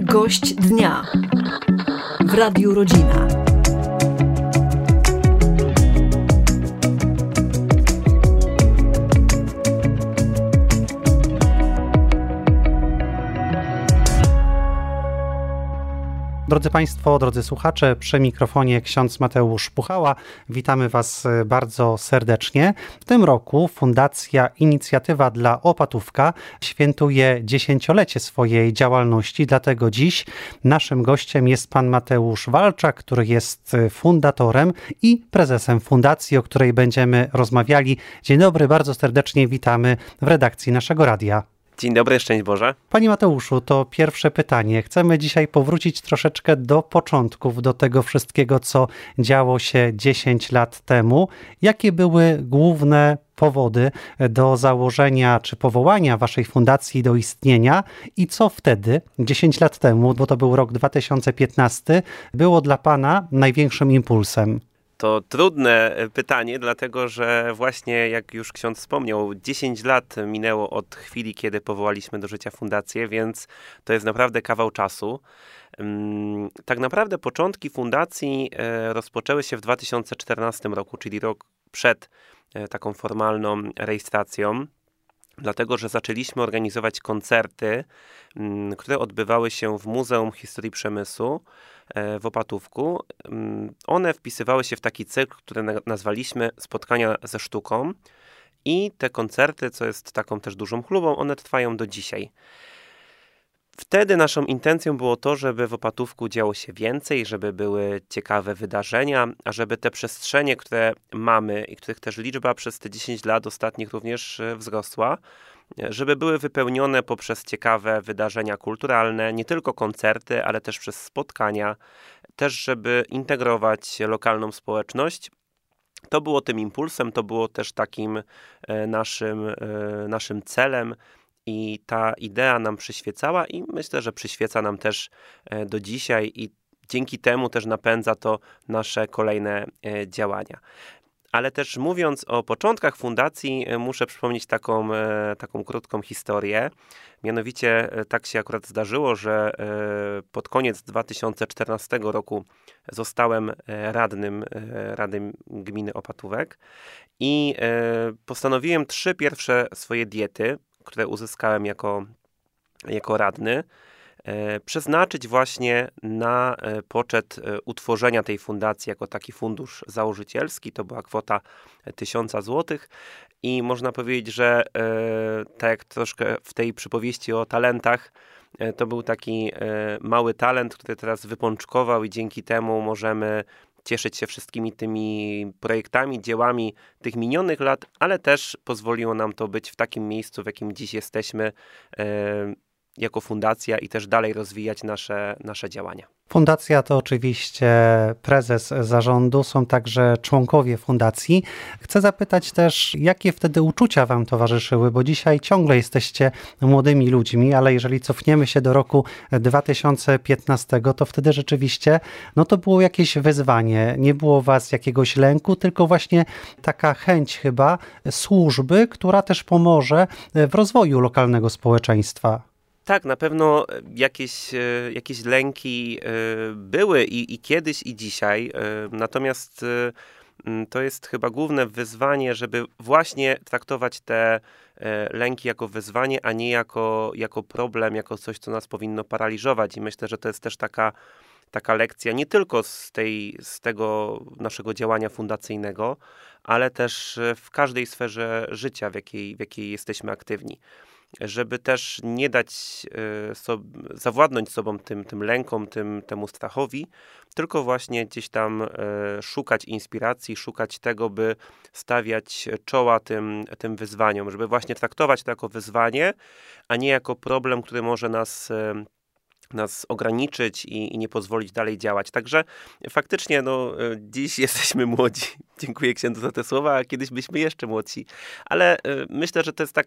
Gość dnia w Radiu Rodzina. Drodzy Państwo, drodzy słuchacze, przy mikrofonie ksiądz Mateusz Puchała. Witamy Was bardzo serdecznie. W tym roku Fundacja Inicjatywa dla Opatówka świętuje 10-lecie swojej działalności, dlatego dziś naszym gościem jest pan Mateusz Walczak, który jest fundatorem i prezesem fundacji, o której będziemy rozmawiali. Dzień dobry, bardzo serdecznie witamy w redakcji naszego radia. Dzień dobry, szczęść Boże. Panie Mateuszu, to pierwsze pytanie. Chcemy dzisiaj powrócić troszeczkę do początków, do tego wszystkiego, co działo się 10 lat temu. Jakie były główne powody do założenia czy powołania waszej fundacji do istnienia i co wtedy, 10 lat temu, bo to był rok 2015, było dla pana największym impulsem? To trudne pytanie, dlatego że właśnie jak już ksiądz wspomniał, 10 lat minęło od chwili, kiedy powołaliśmy do życia fundację, więc to jest naprawdę kawał czasu. Tak naprawdę początki fundacji rozpoczęły się w 2014 roku, czyli rok przed taką formalną rejestracją. Dlatego, że zaczęliśmy organizować koncerty, które odbywały się w Muzeum Historii Przemysłu w Opatówku. One wpisywały się w taki cykl, który nazwaliśmy Spotkania ze sztuką i te koncerty, co jest taką też dużą chlubą, one trwają do dzisiaj. Wtedy naszą intencją było to, żeby w Opatówku działo się więcej, żeby były ciekawe wydarzenia, a żeby te przestrzenie, które mamy i których też liczba przez te 10 lat ostatnich również wzrosła, żeby były wypełnione poprzez ciekawe wydarzenia kulturalne, nie tylko koncerty, ale też przez spotkania, też żeby integrować lokalną społeczność. To było tym impulsem, to było też takim naszym celem. I ta idea nam przyświecała i myślę, że przyświeca nam też do dzisiaj i dzięki temu też napędza to nasze kolejne działania. Ale też mówiąc o początkach fundacji, muszę przypomnieć taką krótką historię. Mianowicie tak się akurat zdarzyło, że pod koniec 2014 roku zostałem radnym Rady Gminy Opatówek i postanowiłem 3 pierwsze swoje diety, które uzyskałem jako radny, przeznaczyć właśnie na poczet utworzenia tej fundacji jako taki fundusz założycielski. To była kwota 1000 złotych i można powiedzieć, że tak jak troszkę w tej przypowieści o talentach, to był taki mały talent, który teraz wypączkował i dzięki temu możemy cieszyć się wszystkimi tymi projektami, dziełami tych minionych lat, ale też pozwoliło nam to być w takim miejscu, w jakim dziś jesteśmy jako fundacja i też dalej rozwijać nasze działania. Fundacja to oczywiście prezes zarządu, są także członkowie fundacji. Chcę zapytać też, jakie wtedy uczucia wam towarzyszyły, bo dzisiaj ciągle jesteście młodymi ludźmi, ale jeżeli cofniemy się do roku 2015, to wtedy rzeczywiście to było jakieś wyzwanie. Nie było was jakiegoś lęku, tylko właśnie taka chęć chyba służby, która też pomoże w rozwoju lokalnego społeczeństwa. Tak, na pewno jakieś lęki były i kiedyś, i dzisiaj. Natomiast to jest chyba główne wyzwanie, żeby właśnie traktować te lęki jako wyzwanie, a nie jako problem, jako coś, co nas powinno paraliżować. I myślę, że to jest też taka lekcja nie tylko z tego naszego działania fundacyjnego, ale też w każdej sferze życia, w jakiej jesteśmy aktywni. Żeby też nie dać zawładnąć sobą tym lękom, temu strachowi, tylko właśnie gdzieś tam szukać inspiracji, szukać tego, by stawiać czoła tym wyzwaniom, żeby właśnie traktować to jako wyzwanie, a nie jako problem, który może nas ograniczyć i nie pozwolić dalej działać. Także faktycznie dziś jesteśmy młodzi. Dziękuję księdzu za te słowa, a kiedyś byliśmy jeszcze młodsi. Ale myślę, że to jest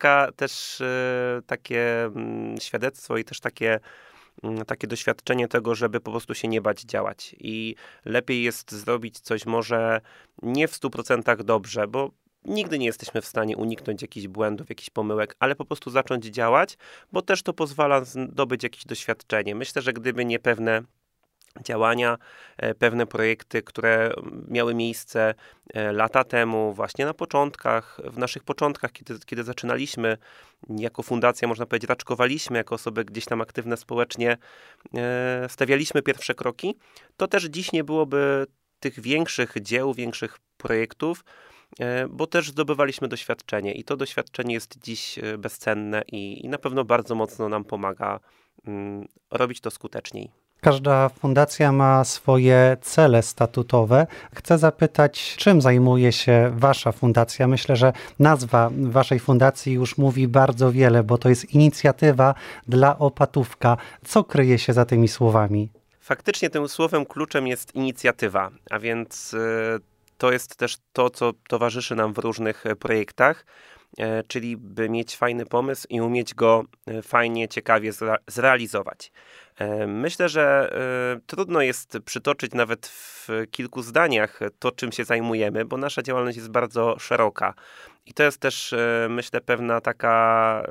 takie świadectwo i też takie doświadczenie tego, żeby po prostu się nie bać działać. I lepiej jest zrobić coś może nie w 100% dobrze, bo nigdy nie jesteśmy w stanie uniknąć jakichś błędów, jakichś pomyłek, ale po prostu zacząć działać, bo też to pozwala zdobyć jakieś doświadczenie. Myślę, że gdyby nie pewne działania, pewne projekty, które miały miejsce lata temu, właśnie na początkach, w naszych początkach, kiedy zaczynaliśmy jako fundacja, można powiedzieć, raczkowaliśmy jako osoby gdzieś tam aktywne społecznie, stawialiśmy pierwsze kroki, to też dziś nie byłoby tych większych dzieł, większych projektów, bo też zdobywaliśmy doświadczenie i to doświadczenie jest dziś bezcenne i na pewno bardzo mocno nam pomaga robić to skuteczniej. Każda fundacja ma swoje cele statutowe. Chcę zapytać, czym zajmuje się wasza fundacja? Myślę, że nazwa waszej fundacji już mówi bardzo wiele, bo to jest inicjatywa dla Opatówka. Co kryje się za tymi słowami? Faktycznie tym słowem kluczem jest inicjatywa, a więc to jest też to, co towarzyszy nam w różnych projektach, czyli by mieć fajny pomysł i umieć go fajnie, ciekawie zrealizować. Myślę, że trudno jest przytoczyć nawet w kilku zdaniach to, czym się zajmujemy, bo nasza działalność jest bardzo szeroka. I to jest też, myślę, pewna taka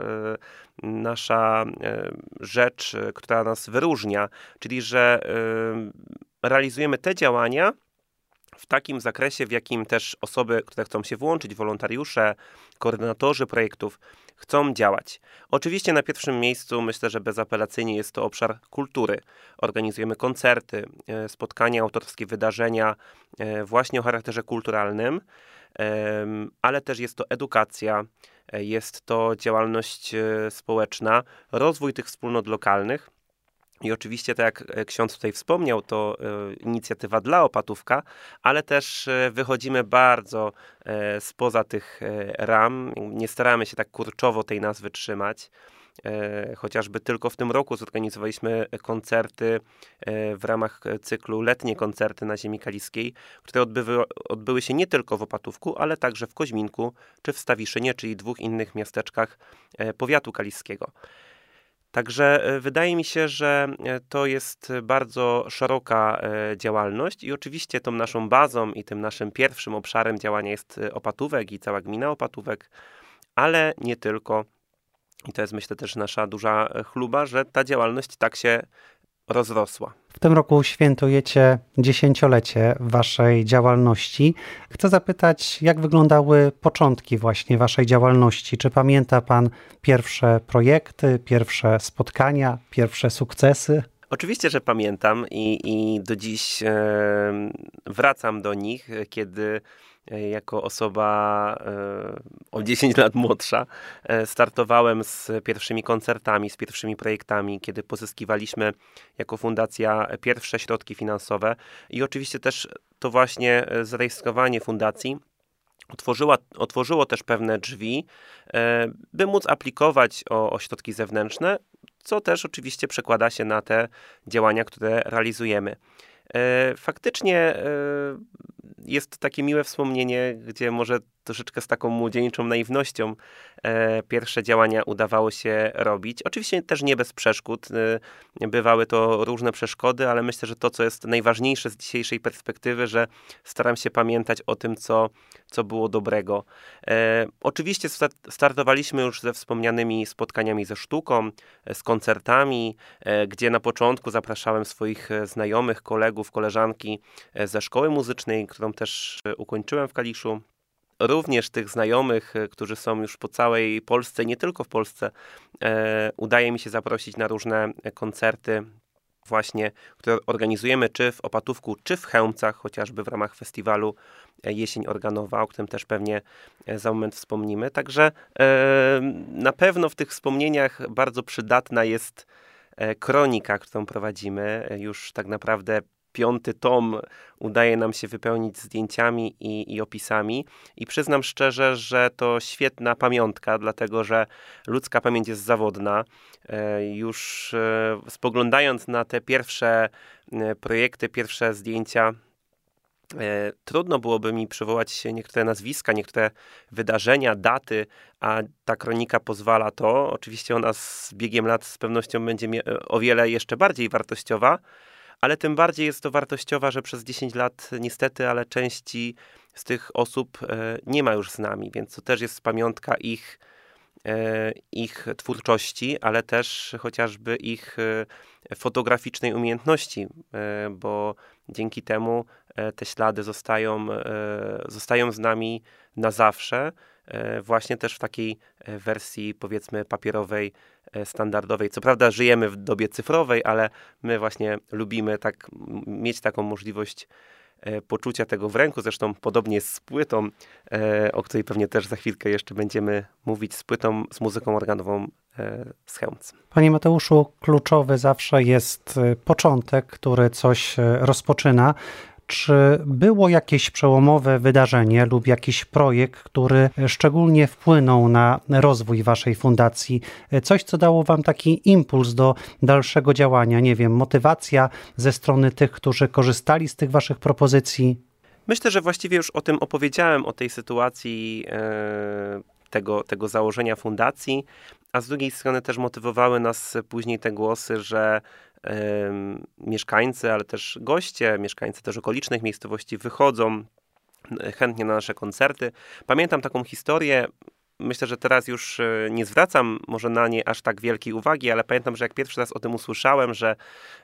nasza rzecz, która nas wyróżnia, czyli że realizujemy te działania w takim zakresie, w jakim też osoby, które chcą się włączyć, wolontariusze, koordynatorzy projektów, chcą działać. Oczywiście na pierwszym miejscu myślę, że bezapelacyjnie jest to obszar kultury. Organizujemy koncerty, spotkania, autorskie wydarzenia właśnie o charakterze kulturalnym, ale też jest to edukacja, jest to działalność społeczna, rozwój tych wspólnot lokalnych. I oczywiście, tak jak ksiądz tutaj wspomniał, to inicjatywa dla Opatówka, ale też wychodzimy bardzo spoza tych ram. Nie staramy się tak kurczowo tej nazwy trzymać. Chociażby tylko w tym roku zorganizowaliśmy koncerty w ramach cyklu Letnie Koncerty na Ziemi Kaliskiej, które odbyły się nie tylko w Opatówku, ale także w Koźminku czy w Stawiszynie, czyli 2 innych miasteczkach powiatu kaliskiego. Także wydaje mi się, że to jest bardzo szeroka działalność i oczywiście tą naszą bazą i tym naszym pierwszym obszarem działania jest Opatówek i cała gmina Opatówek, ale nie tylko. I to jest, myślę, też nasza duża chluba, że ta działalność tak się rozrosła. W tym roku świętujecie 10-lecie waszej działalności. Chcę zapytać, jak wyglądały początki właśnie waszej działalności? Czy pamięta pan pierwsze projekty, pierwsze spotkania, pierwsze sukcesy? Oczywiście, że pamiętam i do dziś wracam do nich, kiedy jako osoba o 10 lat młodsza startowałem z pierwszymi koncertami, z pierwszymi projektami, kiedy pozyskiwaliśmy jako fundacja pierwsze środki finansowe i oczywiście też to właśnie zarejestrowanie fundacji otworzyło też pewne drzwi, by móc aplikować o środki zewnętrzne, co też oczywiście przekłada się na te działania, które realizujemy. Faktycznie jest takie miłe wspomnienie, gdzie może troszeczkę z taką młodzieńczą naiwnością pierwsze działania udawało się robić. Oczywiście też nie bez przeszkód. Bywały to różne przeszkody, ale myślę, że to, co jest najważniejsze z dzisiejszej perspektywy, że staram się pamiętać o tym, co było dobrego. Oczywiście startowaliśmy już ze wspomnianymi spotkaniami ze sztuką, z koncertami, gdzie na początku zapraszałem swoich znajomych, kolegów, koleżanki ze szkoły muzycznej, którą też ukończyłem w Kaliszu. Również tych znajomych, którzy są już po całej Polsce, nie tylko w Polsce, udaje mi się zaprosić na różne koncerty właśnie, które organizujemy czy w Opatówku, czy w Chełmcach, chociażby w ramach festiwalu Jesień Organowa, o którym też pewnie za moment wspomnimy. Także na pewno w tych wspomnieniach bardzo przydatna jest kronika, którą prowadzimy. Już tak naprawdę 5. tom udaje nam się wypełnić zdjęciami i opisami i przyznam szczerze, że to świetna pamiątka, dlatego że ludzka pamięć jest zawodna. Już spoglądając na te pierwsze projekty, pierwsze zdjęcia, trudno byłoby mi przywołać niektóre nazwiska, niektóre wydarzenia, daty, a ta kronika pozwala to. Oczywiście ona z biegiem lat z pewnością będzie o wiele jeszcze bardziej wartościowa, ale tym bardziej jest to wartościowa, że przez 10 lat niestety, ale części z tych osób nie ma już z nami, więc to też jest pamiątka ich twórczości, ale też chociażby ich fotograficznej umiejętności, bo dzięki temu te ślady zostają z nami na zawsze, właśnie też w takiej wersji, powiedzmy, papierowej, standardowej. Co prawda żyjemy w dobie cyfrowej, ale my właśnie lubimy tak mieć taką możliwość poczucia tego w ręku. Zresztą podobnie jest z płytą, o której pewnie też za chwilkę jeszcze będziemy mówić, z płytą, z muzyką organową z Chełmc. Panie Mateuszu, kluczowy zawsze jest początek, który coś rozpoczyna. Czy było jakieś przełomowe wydarzenie lub jakiś projekt, który szczególnie wpłynął na rozwój waszej fundacji? Coś, co dało wam taki impuls do dalszego działania? Nie wiem, motywacja ze strony tych, którzy korzystali z tych waszych propozycji? Myślę, że właściwie już o tym opowiedziałem, o tej sytuacji tego założenia fundacji, a z drugiej strony też motywowały nas później te głosy, że mieszkańcy, ale też goście, mieszkańcy też okolicznych miejscowości wychodzą chętnie na nasze koncerty. Pamiętam taką historię, myślę, że teraz już nie zwracam może na nie aż tak wielkiej uwagi, ale pamiętam, że jak pierwszy raz o tym usłyszałem, że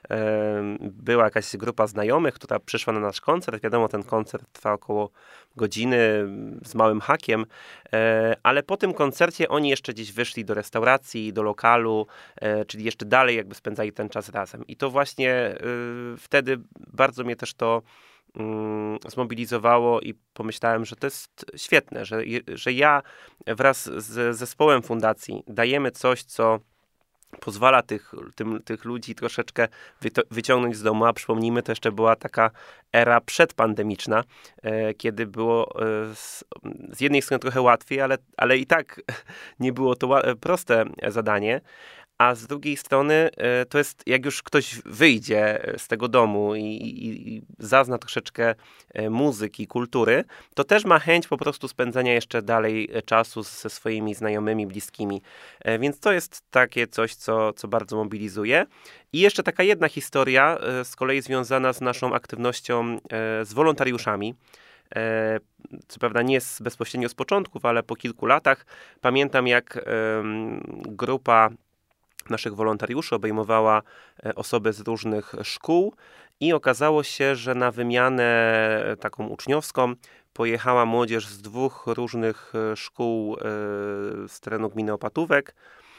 była jakaś grupa znajomych, która przyszła na nasz koncert. Wiadomo, ten koncert trwa około godziny z małym hakiem, ale po tym koncercie oni jeszcze gdzieś wyszli do restauracji, do lokalu, czyli jeszcze dalej jakby spędzali ten czas razem. I to właśnie wtedy bardzo mnie też to zmobilizowało i pomyślałem, że to jest świetne, że ja wraz z zespołem fundacji dajemy coś, co pozwala tych ludzi troszeczkę wyciągnąć z domu, a przypomnijmy, to jeszcze była taka era przedpandemiczna, kiedy było z jednej strony trochę łatwiej, ale i tak nie było to proste zadanie. A z drugiej strony to jest, jak już ktoś wyjdzie z tego domu i zazna troszeczkę muzyki, kultury, to też ma chęć po prostu spędzania jeszcze dalej czasu ze swoimi znajomymi, bliskimi. Więc to jest takie coś, co bardzo mobilizuje. I jeszcze taka jedna historia, z kolei związana z naszą aktywnością z wolontariuszami. Co prawda nie bezpośrednio z początków, ale po kilku latach pamiętam, jak grupa naszych wolontariuszy obejmowała osoby z różnych szkół i okazało się, że na wymianę taką uczniowską pojechała młodzież z 2 różnych szkół z terenu gminy Opatówek.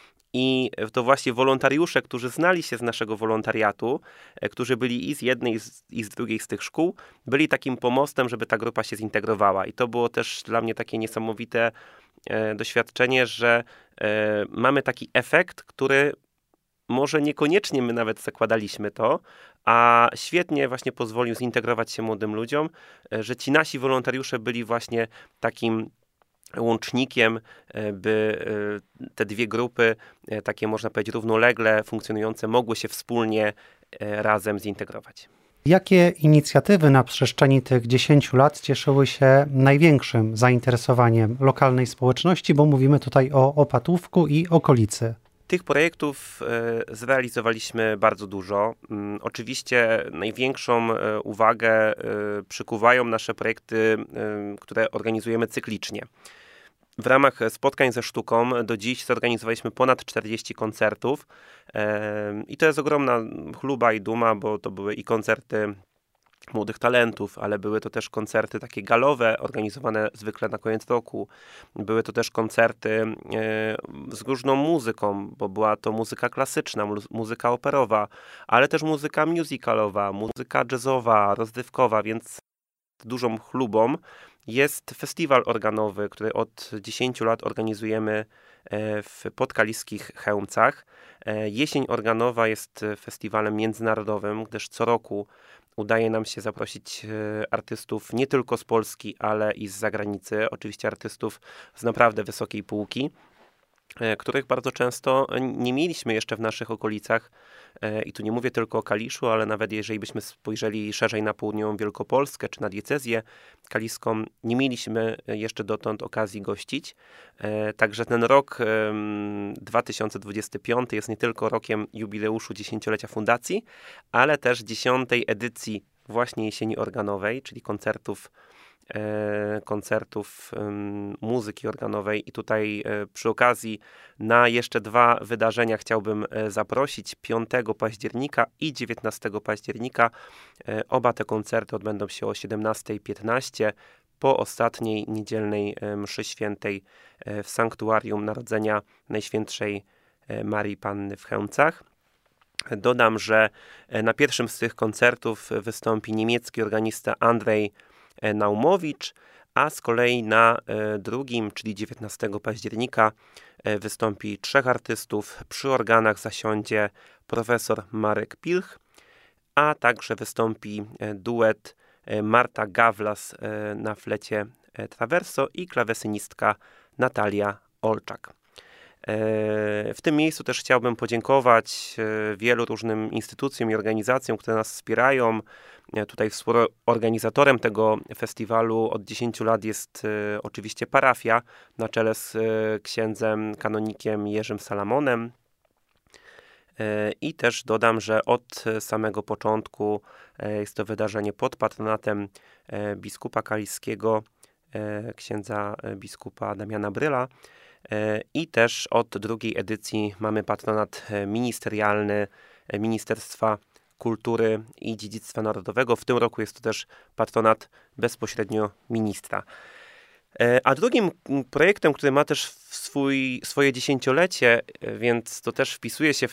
I to właśnie wolontariusze, którzy znali się z naszego wolontariatu, którzy byli i z jednej, i z drugiej z tych szkół, byli takim pomostem, żeby ta grupa się zintegrowała. I to było też dla mnie takie niesamowite doświadczenie, że mamy taki efekt, który może niekoniecznie my nawet zakładaliśmy to, a świetnie właśnie pozwolił zintegrować się młodym ludziom, że ci nasi wolontariusze byli właśnie takim łącznikiem, by te dwie grupy, takie można powiedzieć równolegle funkcjonujące, mogły się wspólnie razem zintegrować. Jakie inicjatywy na przestrzeni tych 10 lat cieszyły się największym zainteresowaniem lokalnej społeczności, bo mówimy tutaj o Opatówku i okolicy? Tych projektów zrealizowaliśmy bardzo dużo. Oczywiście największą uwagę przykuwają nasze projekty, które organizujemy cyklicznie. W ramach spotkań ze sztuką do dziś zorganizowaliśmy ponad 40 koncertów i to jest ogromna chluba i duma, bo to były i koncerty młodych talentów, ale były to też koncerty takie galowe, organizowane zwykle na koniec roku. Były to też koncerty z różną muzyką, bo była to muzyka klasyczna, muzyka operowa, ale też muzyka musicalowa, muzyka jazzowa, rozrywkowa, więc dużą chlubą jest festiwal organowy, który od 10 lat organizujemy w podkaliskich Chełmcach. Jesień organowa jest festiwalem międzynarodowym, gdyż co roku udaje nam się zaprosić artystów nie tylko z Polski, ale i z zagranicy. Oczywiście artystów z naprawdę wysokiej półki. których bardzo często nie mieliśmy jeszcze w naszych okolicach. I tu nie mówię tylko o Kaliszu, ale nawet jeżeli byśmy spojrzeli szerzej na południową Wielkopolskę czy na diecezję kaliską, nie mieliśmy jeszcze dotąd okazji gościć. Także ten rok 2025 jest nie tylko rokiem jubileuszu 10-lecia fundacji, ale też 10. edycji właśnie jesieni organowej, czyli koncertów muzyki organowej i tutaj przy okazji na jeszcze 2 wydarzenia chciałbym zaprosić 5 października i 19 października. Oba te koncerty odbędą się o 17:15 po ostatniej niedzielnej mszy świętej w Sanktuarium Narodzenia Najświętszej Marii Panny w Chełmcach. Dodam, że na pierwszym z tych koncertów wystąpi niemiecki organista Andrzej Naumowicz, a z kolei na drugim, czyli 19 października wystąpi 3 artystów. Przy organach zasiądzie profesor Marek Pilch, a także wystąpi duet Marta Gawlas na flecie traverso i klawesynistka Natalia Olczak. W tym miejscu też chciałbym podziękować wielu różnym instytucjom i organizacjom, które nas wspierają. Tutaj współorganizatorem tego festiwalu od 10 lat jest oczywiście parafia na czele z księdzem kanonikiem Jerzym Salamonem. I też dodam, że od samego początku jest to wydarzenie pod patronatem biskupa kaliskiego, księdza biskupa Damiana Bryla. I też od drugiej edycji mamy patronat ministerialny Ministerstwa Kultury i Dziedzictwa Narodowego. W tym roku jest to też patronat bezpośrednio ministra. A drugim projektem, który ma też swoje 10-lecie, więc to też wpisuje się w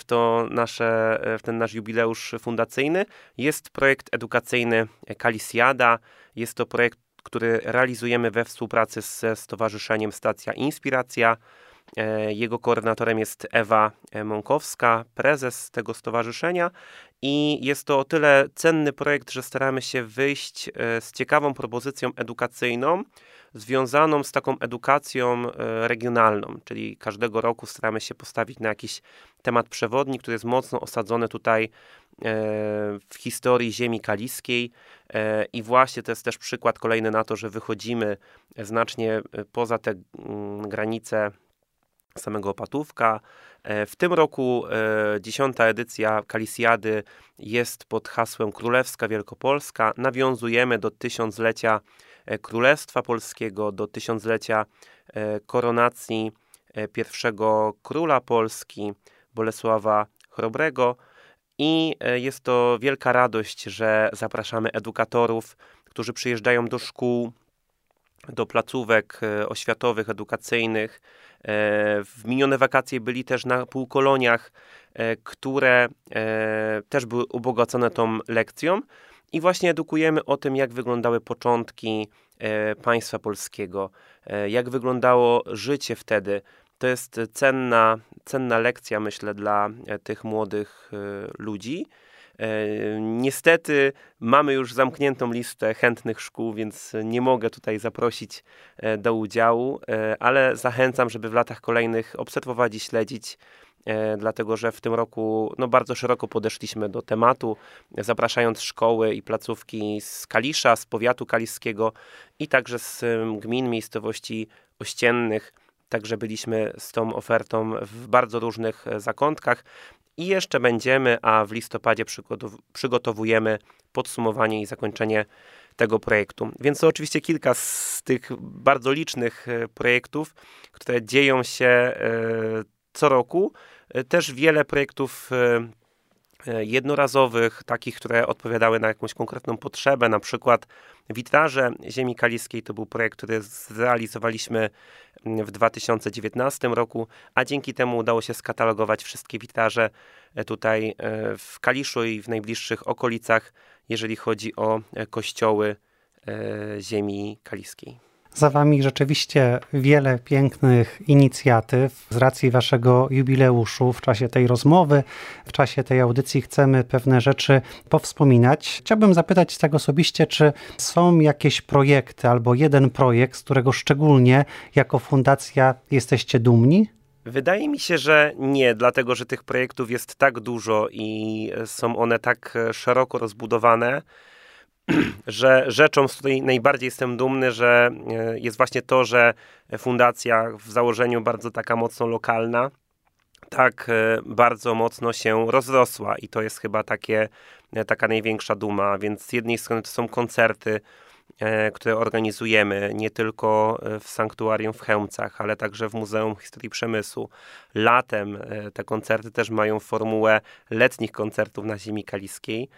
ten nasz jubileusz fundacyjny, jest projekt edukacyjny Kalisjada. Jest to projekt, który realizujemy we współpracy ze Stowarzyszeniem Stacja Inspiracja. Jego koordynatorem jest Ewa Mąkowska, prezes tego stowarzyszenia, i jest to o tyle cenny projekt, że staramy się wyjść z ciekawą propozycją edukacyjną związaną z taką edukacją regionalną, czyli każdego roku staramy się postawić na jakiś temat przewodni, który jest mocno osadzony tutaj w historii ziemi kaliskiej, i właśnie to jest też przykład kolejny na to, że wychodzimy znacznie poza te granice samego Opatówka. W tym roku 10. edycja Kalisjady jest pod hasłem Królewska Wielkopolska. Nawiązujemy do 1000-lecia Królestwa Polskiego, do 1000-lecia koronacji pierwszego króla Polski, Bolesława Chrobrego, i jest to wielka radość, że zapraszamy edukatorów, którzy przyjeżdżają do szkół, do placówek oświatowych, edukacyjnych. W minione wakacje byli też na półkoloniach, które też były ubogacone tą lekcją, i właśnie edukujemy o tym, jak wyglądały początki państwa polskiego, jak wyglądało życie wtedy. To jest cenna lekcja, myślę, dla tych młodych ludzi. Niestety mamy już zamkniętą listę chętnych szkół, więc nie mogę tutaj zaprosić do udziału, ale zachęcam, żeby w latach kolejnych obserwować i śledzić, dlatego że w tym roku bardzo szeroko podeszliśmy do tematu, zapraszając szkoły i placówki z Kalisza, z powiatu kaliskiego i także z gmin, miejscowości ościennych. Także byliśmy z tą ofertą w bardzo różnych zakątkach i jeszcze będziemy, a w listopadzie przygotowujemy podsumowanie i zakończenie tego projektu. Więc to oczywiście kilka z tych bardzo licznych projektów, które dzieją się co roku. Też wiele projektów jednorazowych, takich, które odpowiadały na jakąś konkretną potrzebę, na przykład witraże ziemi kaliskiej. To był projekt, który zrealizowaliśmy w 2019 roku, a dzięki temu udało się skatalogować wszystkie witraże tutaj w Kaliszu i w najbliższych okolicach, jeżeli chodzi o kościoły ziemi kaliskiej. Za wami rzeczywiście wiele pięknych inicjatyw. Z racji waszego jubileuszu w czasie tej rozmowy, w czasie tej audycji chcemy pewne rzeczy powspominać. Chciałbym zapytać tak osobiście, czy są jakieś projekty albo jeden projekt, z którego szczególnie jako fundacja jesteście dumni? Wydaje mi się, że nie, dlatego że tych projektów jest tak dużo i są one tak szeroko rozbudowane, że rzeczą, z której najbardziej jestem dumny, że jest właśnie to, że fundacja w założeniu bardzo taka mocno lokalna, tak bardzo mocno się rozrosła i to jest chyba taka największa duma, więc z jednej strony to są koncerty, które organizujemy nie tylko w sanktuarium w Chełmcach, ale także w Muzeum Historii Przemysłu. Latem te koncerty też mają formułę letnich koncertów na ziemi kaliskiej.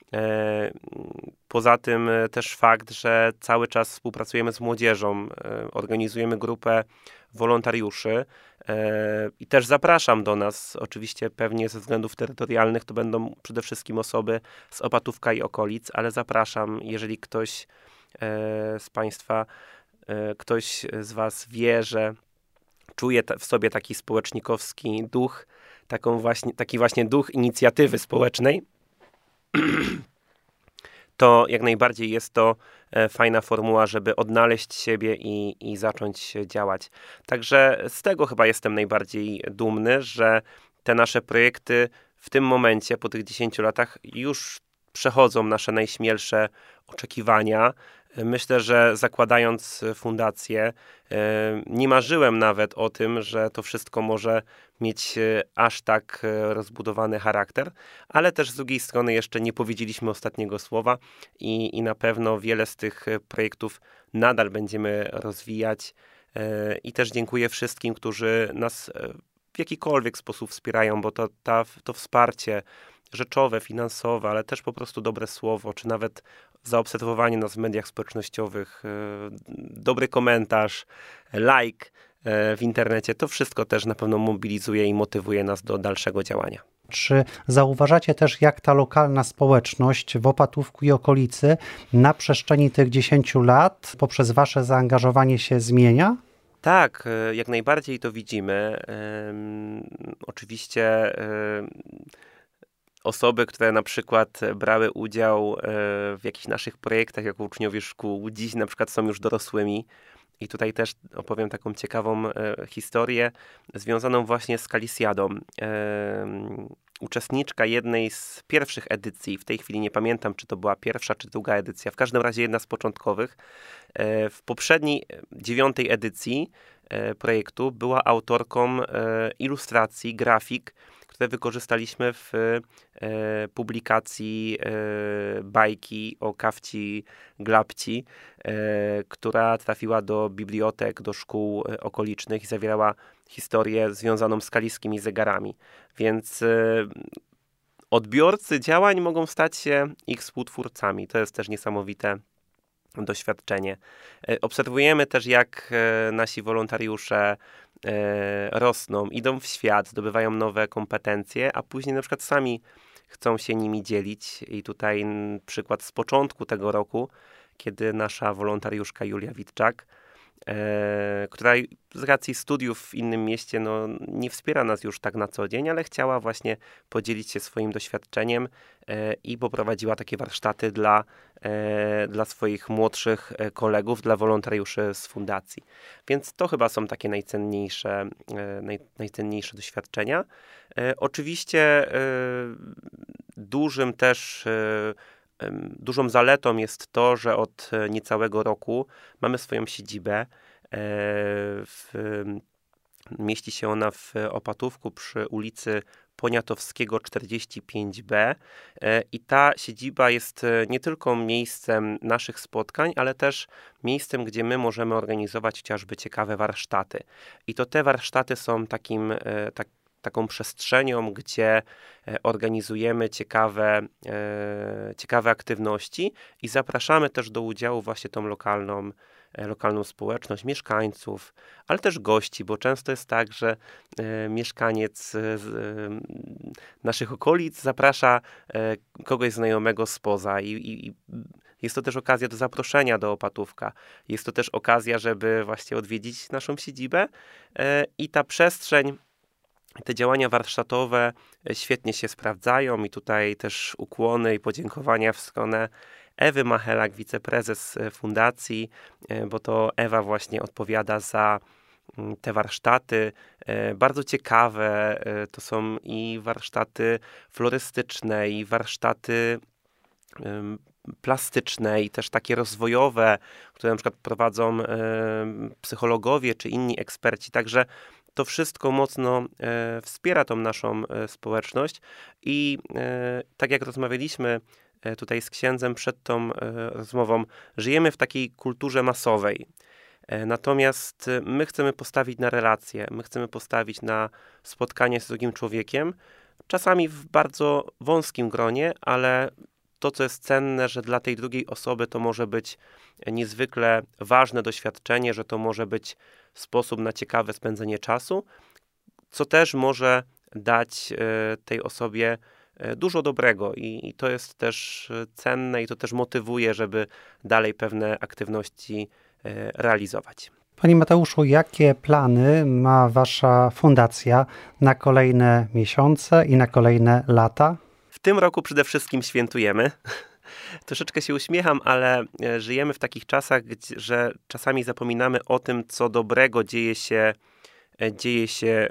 Poza tym też fakt, że cały czas współpracujemy z młodzieżą, organizujemy grupę wolontariuszy i też zapraszam do nas, oczywiście pewnie ze względów terytorialnych to będą przede wszystkim osoby z Opatówka i okolic, ale zapraszam, jeżeli ktoś z Państwa, ktoś z Was wie, że czuje w sobie taki społecznikowski duch, taki właśnie duch inicjatywy społecznej, to jak najbardziej jest to fajna formuła, żeby odnaleźć siebie i zacząć działać. Także z tego chyba jestem najbardziej dumny, że te nasze projekty w tym momencie, po tych 10 latach, już przechodzą nasze najśmielsze oczekiwania. Myślę, że zakładając fundację, nie marzyłem nawet o tym, że to wszystko może mieć aż tak rozbudowany charakter, ale też z drugiej strony jeszcze nie powiedzieliśmy ostatniego słowa i na pewno wiele z tych projektów nadal będziemy rozwijać i też dziękuję wszystkim, którzy nas w jakikolwiek sposób wspierają, bo to wsparcie rzeczowe, finansowe, ale też po prostu dobre słowo, czy nawet zaobserwowanie nas w mediach społecznościowych, dobry komentarz, like w internecie, to wszystko też na pewno mobilizuje i motywuje nas do dalszego działania. Czy zauważacie też, jak ta lokalna społeczność w Opatówku i okolicy na przestrzeni tych 10 lat poprzez wasze zaangażowanie się zmienia? Tak, jak najbardziej to widzimy. Oczywiście osoby, które na przykład brały udział w jakichś naszych projektach jako uczniowie szkół, dziś na przykład są już dorosłymi. I tutaj też opowiem taką ciekawą historię związaną właśnie z Kalisjadą. Uczestniczka jednej z pierwszych edycji, w tej chwili nie pamiętam, czy to była pierwsza, czy druga edycja, w każdym razie jedna z początkowych, w poprzedniej 9. edycji projektu była autorką ilustracji, grafik, które wykorzystaliśmy w publikacji bajki o Kawci Glapci, która trafiła do bibliotek, do szkół okolicznych i zawierała historię związaną z kaliskimi zegarami. Więc odbiorcy działań mogą stać się ich współtwórcami. To jest też niesamowite doświadczenie. Obserwujemy też, jak nasi wolontariusze rosną, idą w świat, zdobywają nowe kompetencje, a później na przykład sami chcą się nimi dzielić. I tutaj przykład z początku tego roku, kiedy nasza wolontariuszka Julia Witczak, która z racji studiów w innym mieście nie wspiera nas już tak na co dzień, ale chciała właśnie podzielić się swoim doświadczeniem i poprowadziła takie warsztaty dla swoich młodszych kolegów, dla wolontariuszy z fundacji. Więc to chyba są takie najcenniejsze doświadczenia. Oczywiście dużą zaletą jest to, że od niecałego roku mamy swoją siedzibę. Mieści się ona w Opatówku przy ulicy Poniatowskiego 45b i ta siedziba jest nie tylko miejscem naszych spotkań, ale też miejscem, gdzie my możemy organizować chociażby ciekawe warsztaty. I to te warsztaty są taką przestrzenią, gdzie organizujemy ciekawe aktywności i zapraszamy też do udziału właśnie tą lokalną społeczność, mieszkańców, ale też gości, bo często jest tak, że mieszkaniec naszych okolic zaprasza kogoś znajomego spoza i jest to też okazja do zaproszenia do Opatówka. Jest to też okazja, żeby właśnie odwiedzić naszą siedzibę i ta przestrzeń, te działania warsztatowe świetnie się sprawdzają i tutaj też ukłony i podziękowania w stronę Ewy Machelak, wiceprezes fundacji, bo to Ewa właśnie odpowiada za te warsztaty bardzo ciekawe. To są i warsztaty florystyczne, i warsztaty plastyczne, i też takie rozwojowe, które na przykład prowadzą psychologowie czy inni eksperci. Także to wszystko mocno wspiera tą naszą społeczność i tak jak rozmawialiśmy tutaj z księdzem przed tą rozmową, żyjemy w takiej kulturze masowej. Natomiast my chcemy postawić na relacje, my chcemy postawić na spotkanie z drugim człowiekiem, czasami w bardzo wąskim gronie, ale to, co jest cenne, że dla tej drugiej osoby to może być niezwykle ważne doświadczenie, że to może być sposób na ciekawe spędzenie czasu, co też może dać tej osobie dużo dobrego i to jest też cenne i to też motywuje, żeby dalej pewne aktywności realizować. Panie Mateuszu, jakie plany ma wasza fundacja na kolejne miesiące i na kolejne lata? W tym roku przede wszystkim świętujemy. Troszeczkę się uśmiecham, ale żyjemy w takich czasach, że czasami zapominamy o tym, co dobrego dzieje się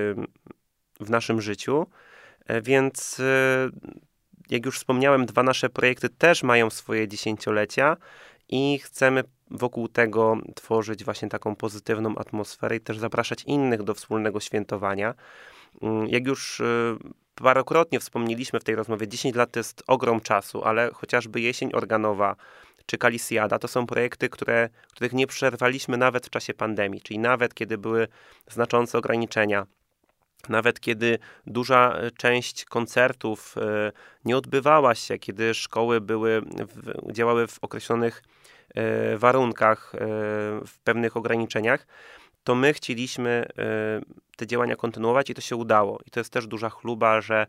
w naszym życiu. Więc jak już wspomniałem, 2 nasze projekty też mają swoje 10-lecia i chcemy wokół tego tworzyć właśnie taką pozytywną atmosferę i też zapraszać innych do wspólnego świętowania. Jak już parokrotnie wspomnieliśmy w tej rozmowie, 10 lat to jest ogrom czasu, ale chociażby Jesień Organowa czy Kalisjada to są projekty, których nie przerwaliśmy nawet w czasie pandemii, czyli nawet kiedy były znaczące ograniczenia. Nawet kiedy duża część koncertów nie odbywała się, kiedy szkoły działały w określonych warunkach, w pewnych ograniczeniach, to my chcieliśmy te działania kontynuować i to się udało. I to jest też duża chluba, że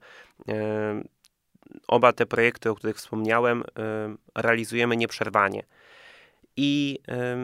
oba te projekty, o których wspomniałem, realizujemy nieprzerwanie. I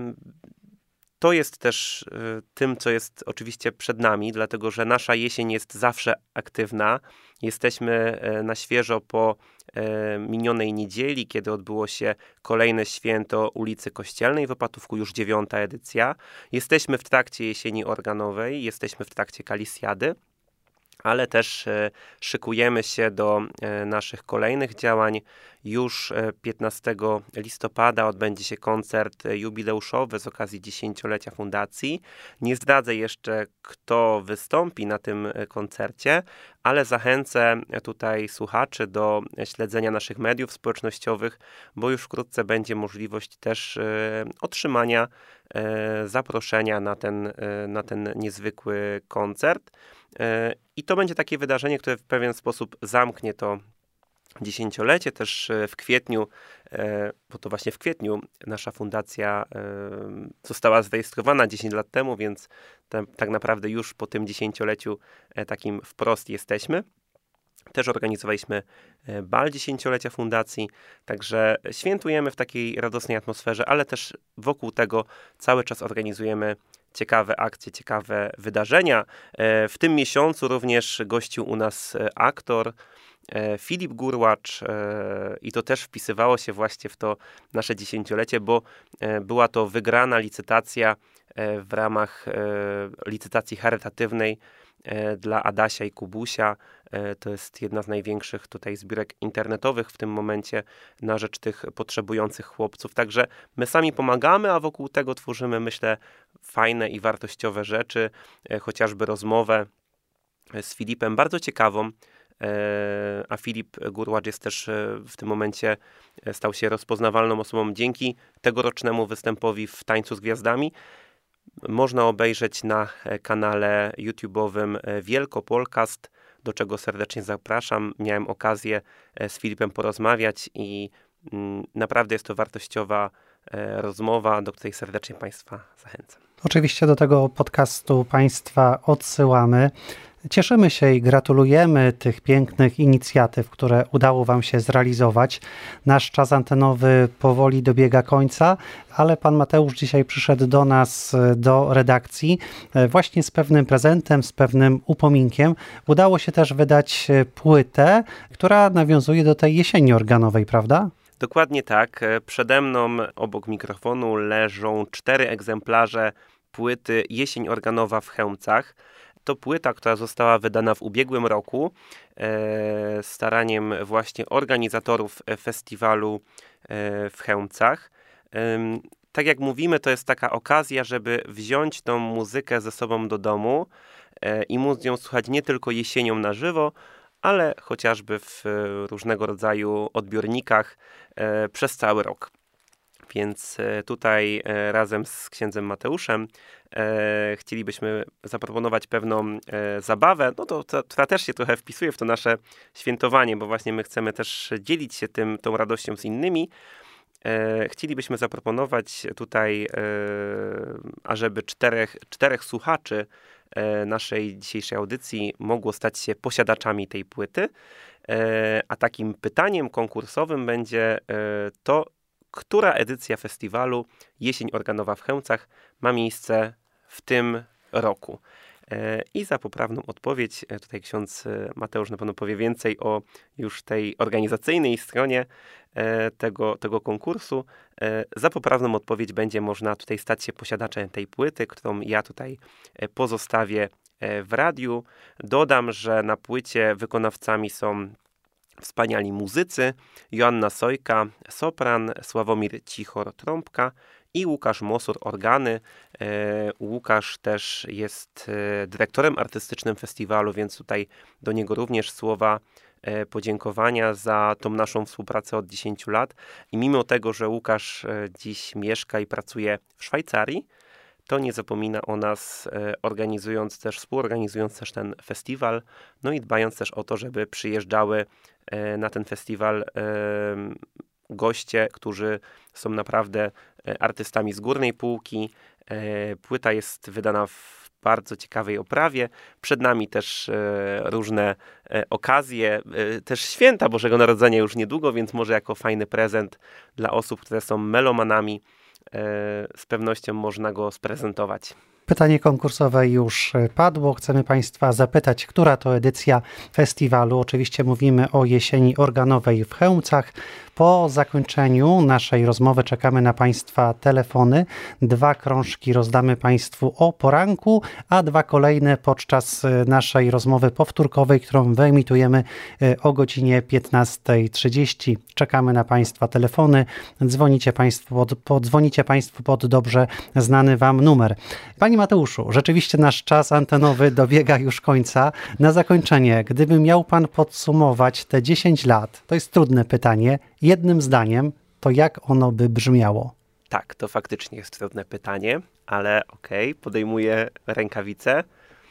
to jest też tym, co jest oczywiście przed nami, dlatego że nasza jesień jest zawsze aktywna. Jesteśmy na świeżo po minionej niedzieli, kiedy odbyło się kolejne święto ulicy Kościelnej w Opatówku, już 9. edycja. Jesteśmy w trakcie jesieni organowej, jesteśmy w trakcie Kalisjady, ale też szykujemy się do naszych kolejnych działań. Już 15 listopada odbędzie się koncert jubileuszowy z okazji 10-lecia fundacji. Nie zdradzę jeszcze, kto wystąpi na tym koncercie, ale zachęcę tutaj słuchaczy do śledzenia naszych mediów społecznościowych, bo już wkrótce będzie możliwość też otrzymania zaproszenia na ten niezwykły koncert. I to będzie takie wydarzenie, które w pewien sposób zamknie to 10-lecie. Też w kwietniu, bo to właśnie w kwietniu nasza fundacja została zarejestrowana 10 lat temu, więc tak naprawdę już po tym 10-leciu takim wprost jesteśmy. Też organizowaliśmy bal 10-lecia fundacji, także świętujemy w takiej radosnej atmosferze, ale też wokół tego cały czas organizujemy ciekawe akcje, ciekawe wydarzenia. W tym miesiącu również gościł u nas aktor Filip Gurłacz i to też wpisywało się właśnie w to nasze 10-lecie, bo była to wygrana licytacja w ramach licytacji charytatywnej dla Adasia i Kubusia. To jest jedna z największych tutaj zbiórek internetowych w tym momencie na rzecz tych potrzebujących chłopców. Także my sami pomagamy, a wokół tego tworzymy, myślę, fajne i wartościowe rzeczy, chociażby rozmowę z Filipem, bardzo ciekawą, a Filip Gurłacz jest też w tym momencie, stał się rozpoznawalną osobą dzięki tegorocznemu występowi w Tańcu z Gwiazdami. Można obejrzeć na kanale YouTube'owym Wielkopolcast, do czego serdecznie zapraszam. Miałem okazję z Filipem porozmawiać i naprawdę jest to wartościowa rozmowa, do której serdecznie Państwa zachęcam. Oczywiście do tego podcastu Państwa odsyłamy. Cieszymy się i gratulujemy tych pięknych inicjatyw, które udało Wam się zrealizować. Nasz czas antenowy powoli dobiega końca, ale Pan Mateusz dzisiaj przyszedł do nas, do redakcji, właśnie z pewnym prezentem, z pewnym upominkiem. Udało się też wydać płytę, która nawiązuje do tej jesieni organowej, prawda? Dokładnie tak. Przede mną obok mikrofonu leżą 4 egzemplarze płyty Jesień Organowa w Chełmcach. To płyta, która została wydana w ubiegłym roku staraniem właśnie organizatorów festiwalu w Chełmcach. Tak jak mówimy, to jest taka okazja, żeby wziąć tą muzykę ze sobą do domu i móc ją słuchać nie tylko jesienią na żywo, ale chociażby w różnego rodzaju odbiornikach przez cały rok. Więc tutaj razem z księdzem Mateuszem chcielibyśmy zaproponować pewną zabawę, która też się trochę wpisuje w to nasze świętowanie, bo właśnie my chcemy też dzielić się tą radością z innymi. Chcielibyśmy zaproponować tutaj, ażeby czterech słuchaczy naszej dzisiejszej audycji mogło stać się posiadaczami tej płyty, a takim pytaniem konkursowym będzie to, która edycja festiwalu Jesień Organowa w Chełmcach ma miejsce w tym roku. I za poprawną odpowiedź, tutaj ksiądz Mateusz na pewno powie więcej o już tej organizacyjnej stronie tego konkursu. Za poprawną odpowiedź będzie można tutaj stać się posiadaczem tej płyty, którą ja tutaj pozostawię w radiu. Dodam, że na płycie wykonawcami są wspaniali muzycy: Joanna Sojka, sopran, Sławomir Cichor, trąbka i Łukasz Mosur, organy. Łukasz też jest dyrektorem artystycznym festiwalu, więc tutaj do niego również słowa podziękowania za tą naszą współpracę od 10 lat. I mimo tego, że Łukasz dziś mieszka i pracuje w Szwajcarii, to nie zapomina o nas, współorganizując też ten festiwal, no i dbając też o to, żeby przyjeżdżały na ten festiwal goście, którzy są naprawdę artystami z górnej półki. Płyta jest wydana w bardzo ciekawej oprawie. Przed nami też różne okazje, też święta Bożego Narodzenia już niedługo, więc może jako fajny prezent dla osób, które są melomanami, z pewnością można go sprezentować. Pytanie konkursowe już padło. Chcemy Państwa zapytać, która to edycja festiwalu. Oczywiście mówimy o Jesieni Organowej w Chełmcach. Po zakończeniu naszej rozmowy czekamy na Państwa telefony. 2 krążki rozdamy Państwu o poranku, a 2 kolejne podczas naszej rozmowy powtórkowej, którą wyemitujemy o godzinie 15:30. Czekamy na Państwa telefony. Dzwonicie Państwo pod dobrze znany Wam numer. Panie Mateuszu, rzeczywiście nasz czas antenowy dobiega już końca. Na zakończenie, gdyby miał Pan podsumować te 10 lat, to jest trudne pytanie, jednym zdaniem, to jak ono by brzmiało? Tak, to faktycznie jest trudne pytanie, ale podejmuję rękawice.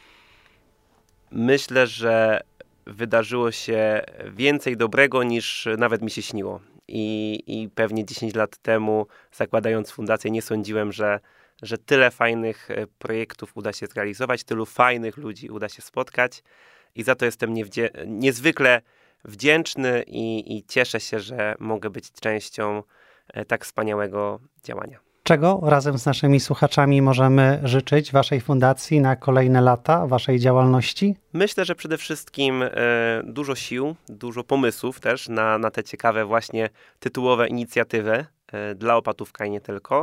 Myślę, że wydarzyło się więcej dobrego niż nawet mi się śniło. I pewnie 10 lat temu, zakładając fundację, nie sądziłem, że tyle fajnych projektów uda się zrealizować, tylu fajnych ludzi uda się spotkać. I za to jestem niezwykle wdzięczny i cieszę się, że mogę być częścią tak wspaniałego działania. Czego razem z naszymi słuchaczami możemy życzyć Waszej fundacji na kolejne lata Waszej działalności? Myślę, że przede wszystkim dużo sił, dużo pomysłów też na te ciekawe właśnie tytułowe inicjatywy dla Opatówka i nie tylko.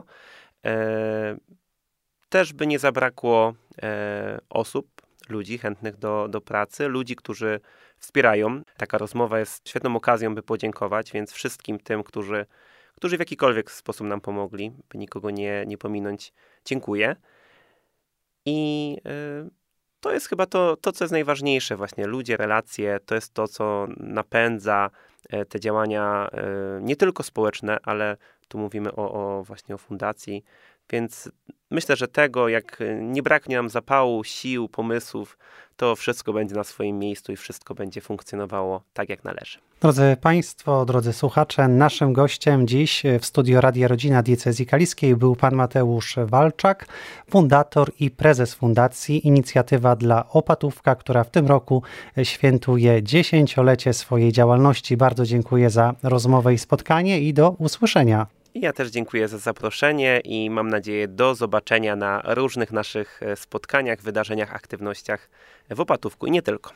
Też by nie zabrakło osób, ludzi chętnych do pracy, ludzi, którzy wspierają. Taka rozmowa jest świetną okazją, by podziękować, więc wszystkim tym, którzy w jakikolwiek sposób nam pomogli, by nikogo nie pominąć, dziękuję. I to jest chyba to, co jest najważniejsze właśnie. Ludzie, relacje, to jest to, co napędza te działania nie tylko społeczne, ale tu mówimy właśnie o fundacji. Więc myślę, że tego, jak nie braknie nam zapału, sił, pomysłów, to wszystko będzie na swoim miejscu i wszystko będzie funkcjonowało tak, jak należy. Drodzy Państwo, drodzy słuchacze, naszym gościem dziś w studio Radia Rodzina Diecezji Kaliskiej był pan Mateusz Walczak, fundator i prezes fundacji Inicjatywa dla Opatówka, która w tym roku świętuje 10-lecie swojej działalności. Bardzo dziękuję za rozmowę i spotkanie i do usłyszenia. Ja też dziękuję za zaproszenie i mam nadzieję do zobaczenia na różnych naszych spotkaniach, wydarzeniach, aktywnościach w Opatówku i nie tylko.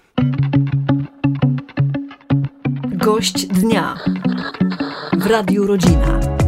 Gość dnia w Radiu Rodzina.